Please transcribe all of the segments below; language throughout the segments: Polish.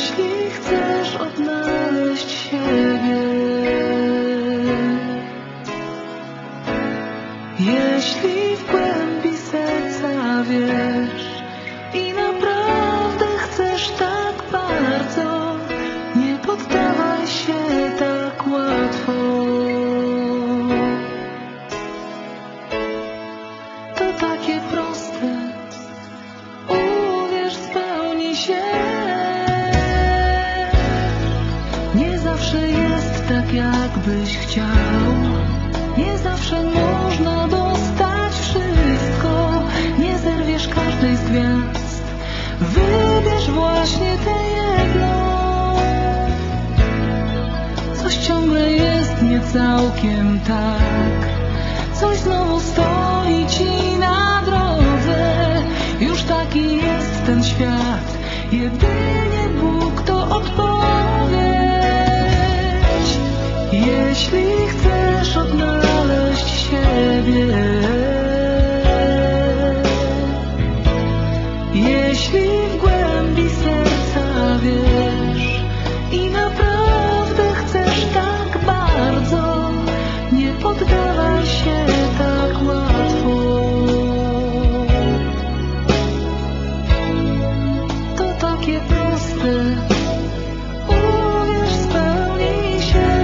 Jeśli chcesz odnaleźć siebie, jeśli w głębi serca wiesz i naprawdę chcesz tak bardzo, nie poddawaj się tak łatwo. To takie proste, uwierz, spełni się. Nie zawsze jest tak, jakbyś chciał. Nie zawsze można dostać wszystko. Nie zerwiesz każdej z gwiazd. Wybierz właśnie tę jedną. Coś ciągle jest nie całkiem tak. Coś znowu stoi ci na drodze. Już taki jest ten świat. Jedynie Bóg to odpowiedź. Jeśli chcesz odnaleźć siebie, jeśli w głębi serca wiesz i naprawdę chcesz tak bardzo, nie poddawaj się tak łatwo. To takie proste, uwierz, spełni się.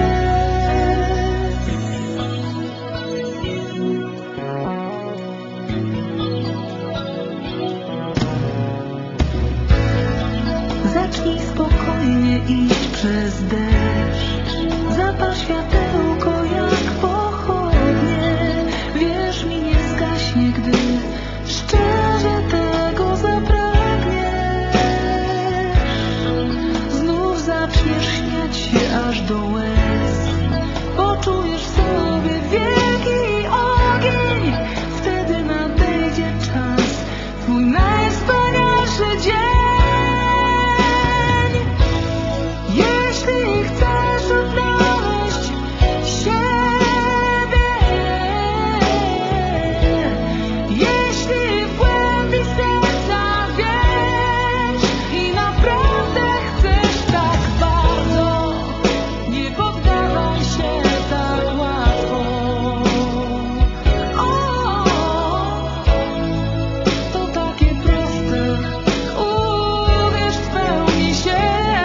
Zacznij spokojnie iść przez deszcz. Zapal światełko jak pochodnie. Wierz mi, nie zgaśnie, gdy szczerze tego zapragniesz. Znów zaczniesz śmiać się aż do łez. Poczujesz w sobie wielki ogień. Wtedy nadejdzie czas, twój najwspanialszy dzień. Jeśli chcesz odnaleźć siebie, jeśli w głębi serca wiesz i naprawdę chcesz tak bardzo, nie poddawaj się tak łatwo. To takie proste, uwierz, spełni się.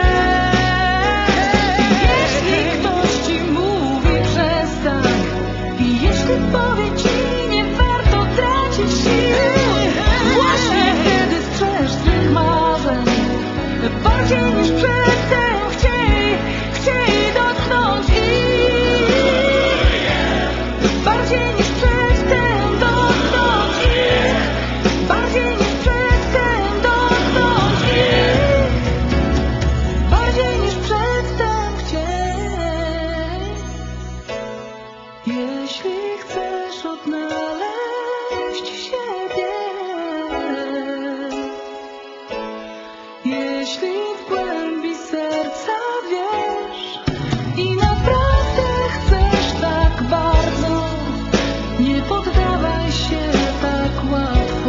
Jeśli ktoś ci mówi przestań i jeśli powie ci nie warto tracić sił, właśnie wtedy strzeż swych marzeń. Bardziej niż przedtem chciej dotknąć ich. Bardziej niż przedtem dotknąć ich. Bardziej niż przedtem dotknąć ich. Bardziej niż przedtem chcieć. Jeśli chcesz odnaleźć siebie, jeśli w głębi serca wiesz i naprawdę chcesz tak bardzo, nie poddawaj się tak łatwo.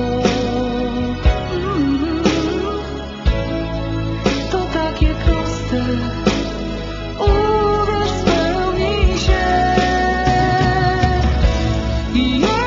To takie proste, uwierz, spełni się.